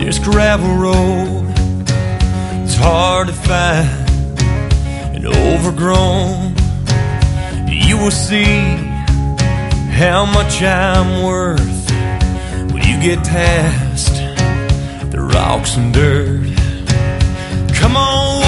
this gravel road. It's hard to find and overgrown. You will see how much I'm worth when you get past the rocks and dirt. Come on,